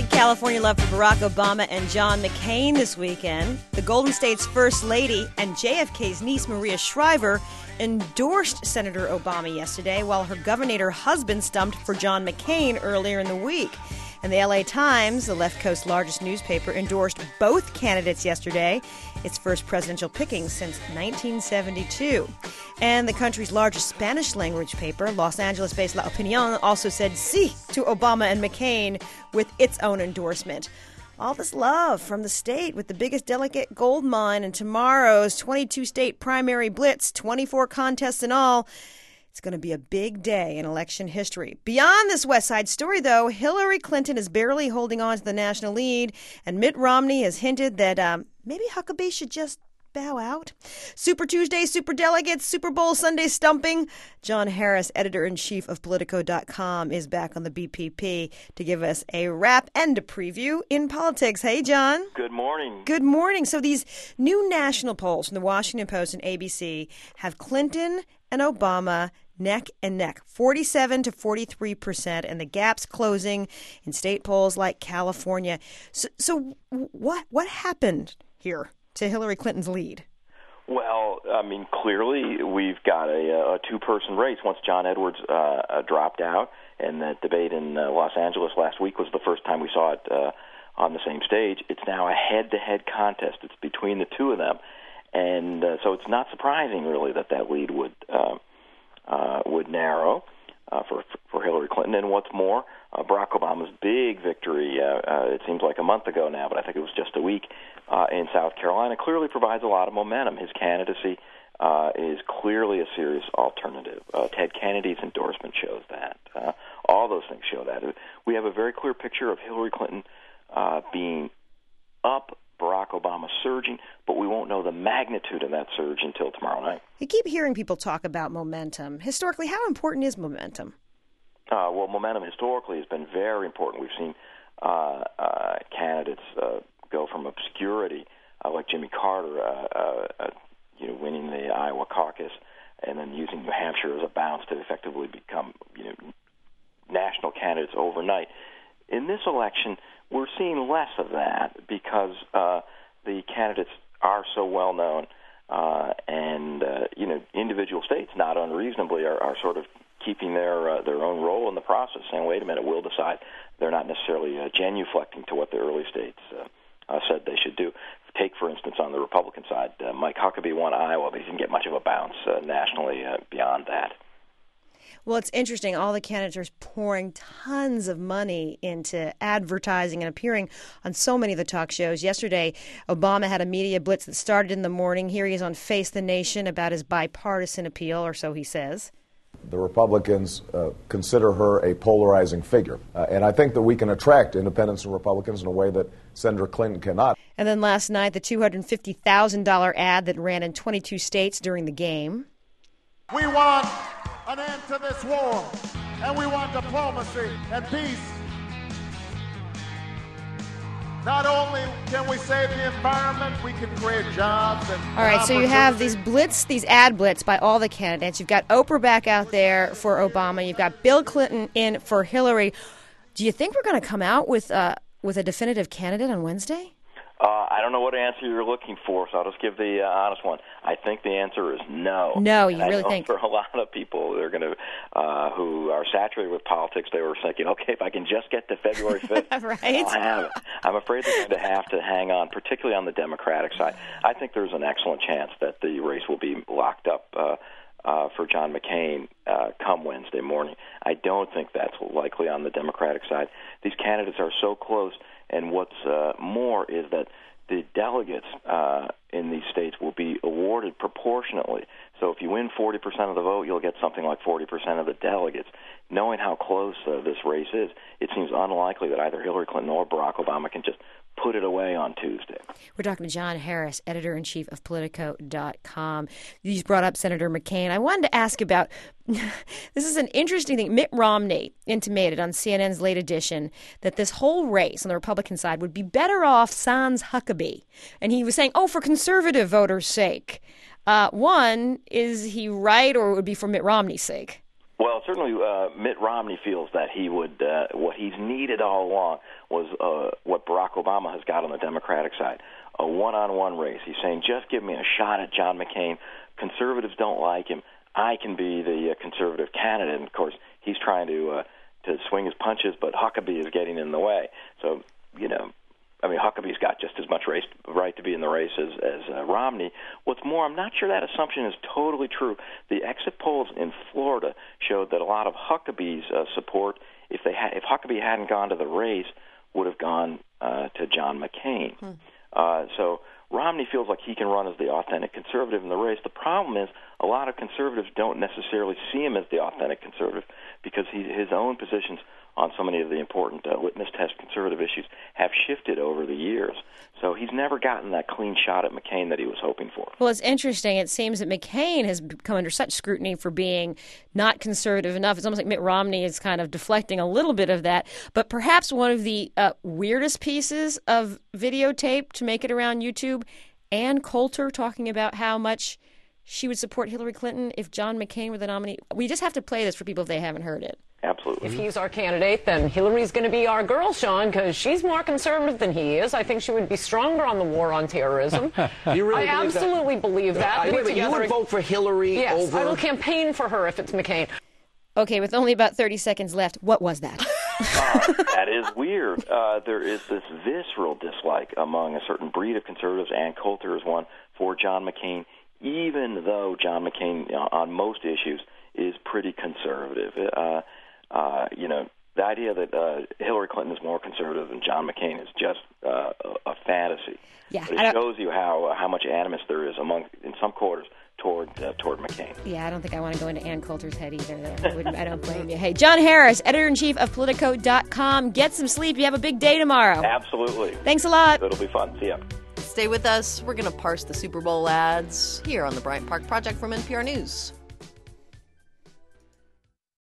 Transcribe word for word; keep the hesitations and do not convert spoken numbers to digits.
Big California love for Barack Obama and John McCain this weekend. The Golden State's First Lady and J F K's niece, Maria Shriver, endorsed Senator Obama yesterday, while her governor husband stumped for John McCain earlier in the week. And the L A Times, the left coast's largest newspaper, endorsed both candidates yesterday, its first presidential picking since nineteen seventy-two. And the country's largest Spanish-language paper, Los Angeles-based La Opinión, also said sí to Obama and McCain with its own endorsement. All this love from the state with the biggest delegate gold mine and tomorrow's twenty-two state primary blitz, twenty-four contests in all. It's going to be a big day in election history. Beyond this West Side story, though, Hillary Clinton is barely holding on to the national lead, and Mitt Romney has hinted that um, maybe Huckabee should just bow out. Super Tuesday, Super Delegates, Super Bowl Sunday stumping. John Harris, editor-in-chief of Politico dot com, is back on the B P P to give us a wrap and a preview in politics. Hey, John. Good morning. Good morning. So these new national polls from the Washington Post and A B C have Clinton and Obama neck and neck, forty-seven to forty-three percent, and the gap's closing in state polls like California. So, so what what happened here to Hillary Clinton's lead? Well, I mean, clearly we've got a, a two-person race. Once John Edwards uh, dropped out, and the debate in uh, Los Angeles last week was the first time we saw it uh, on the same stage, it's now a head-to-head contest. It's between the two of them, and uh, so it's not surprising, really, that that lead would uh, uh, would narrow uh, for for Hillary Clinton. And what's more, uh, Barack Obama's big victory, uh, uh, it seems like a month ago now, but I think it was just a week, uh, in South Carolina, clearly provides a lot of momentum. His candidacy uh, is clearly a serious alternative. Uh, Ted Kennedy's endorsement shows that. Uh, all those things show that. We have a very clear picture of Hillary Clinton uh, being up, Barack Obama surging, but we won't know the magnitude of that surge until tomorrow night. You keep hearing people talk about momentum. Historically, how important is momentum? Uh, well, momentum historically has been very important. We've seen uh, uh, candidates uh, go from obscurity, uh, like Jimmy Carter, uh, uh, uh, you know, winning the Iowa caucus, and then using New Hampshire as a bounce to effectively become, you know, national candidates overnight. In this election, we're seeing less of that because uh, the candidates are so well known, uh, and uh, you know, individual states, not unreasonably, are, are sort of keeping their uh, their own role in the process, saying, "Wait a minute, we'll decide." They're not necessarily uh, genuflecting to what the early states uh, uh, said they should do. Take, for instance, on the Republican side, uh, Mike Huckabee won Iowa, but he didn't get much of a bounce uh, nationally uh, beyond that. Well, it's interesting. All the candidates are pouring tons of money into advertising and appearing on so many of the talk shows. Yesterday, Obama had a media blitz that started in the morning. Here he is on Face the Nation about his bipartisan appeal, or so he says. The Republicans uh, consider her a polarizing figure. Uh, and I think that we can attract independents and Republicans in a way that Senator Clinton cannot. And then last night, the two hundred fifty thousand dollars ad that ran in twenty-two states during the game. We want an end to this war, and we want diplomacy and peace. Not only can we save the environment, we can create jobs and all right, so you have these blitz, these ad blitz by all the candidates. You've got Oprah back out there for Obama. You've got Bill Clinton in for Hillary. Do you think we're going to come out with uh, with a definitive candidate on Wednesday? Uh, I don't know what answer you're looking for, so I'll just give the uh, honest one. I think the answer is no. No, you and really I know think? For a lot of people, they're going to uh, who are saturated with politics, they were thinking, okay, if I can just get to February fifth, right? I'll have it. I'm afraid they're going to have to hang on, particularly on the Democratic side. I think there's an excellent chance that the race will be locked up uh, uh, for John McCain uh, come Wednesday morning. I don't think that's likely on the Democratic side. These candidates are so close. And what's uh, more is that the delegates uh, in these states will be awarded proportionately. So if you win forty percent of the vote, you'll get something like forty percent of the delegates. Knowing how close uh, this race is, it seems unlikely that either Hillary Clinton or Barack Obama can just put it away on Tuesday. We're talking to John Harris, editor-in-chief of Politico dot com. You brought up Senator McCain. I wanted to ask about, this is an interesting thing. Mitt Romney intimated on C N N's Late Edition that this whole race on the Republican side would be better off sans Huckabee. And he was saying, oh, for conservative voters' sake. Uh, one, is he right, or it would be for Mitt Romney's sake? Well, certainly uh, Mitt Romney feels that he would, uh, what he's needed all along was uh, what Barack Obama has got on the Democratic side, a one-on-one race. He's saying, just give me a shot at John McCain. Conservatives don't like him. I can be the uh, conservative candidate. And, of course, he's trying to uh, to swing his punches, but Huckabee is getting in the way. So, you know, I mean, Huckabee's got just as much race, right to be in the race as, as uh, Romney. What's more, I'm not sure that assumption is totally true. The exit polls in Florida showed that a lot of Huckabee's uh, support, if they ha- if Huckabee hadn't gone to the race, would have gone uh, to John McCain. Hmm. Uh, so Romney feels like he can run as the authentic conservative in the race. The problem is a lot of conservatives don't necessarily see him as the authentic conservative because he, his own positions on so many of the important uh, litmus test conservative issues have shifted over the years. So he's never gotten that clean shot at McCain that he was hoping for. Well, it's interesting. It seems that McCain has come under such scrutiny for being not conservative enough. It's almost like Mitt Romney is kind of deflecting a little bit of that. But perhaps one of the uh, weirdest pieces of videotape to make it around YouTube, Ann Coulter talking about how much she would support Hillary Clinton if John McCain were the nominee. We just have to play this for people if they haven't heard it. Absolutely. If he's our candidate, then Hillary's going to be our girl, Sean, because she's more conservative than he is. I think she would be stronger on the war on terrorism. You really I believe absolutely that? believe that. I mean, you would vote for Hillary yes, over... I will campaign for her if it's McCain. Okay, with only about thirty seconds left, what was that? uh, that is weird. Uh, there is this visceral dislike among a certain breed of conservatives, Ann Coulter is one, for John McCain, even though John McCain, uh, on most issues, is pretty conservative. Uh, uh, you know, the idea that uh, Hillary Clinton is more conservative than John McCain is just uh, a, a fantasy. Yeah, but it shows you how uh, how much animus there is among in some quarters toward uh, toward McCain. Yeah, I don't think I want to go into Ann Coulter's head either. There. I, wouldn't, I don't blame you. Hey, John Harris, editor-in-chief of Politico dot com. Get some sleep. You have a big day tomorrow. Absolutely. Thanks a lot. It'll be fun. See ya. Stay with us. We're going to parse the Super Bowl ads here on the Bryant Park Project from N P R News.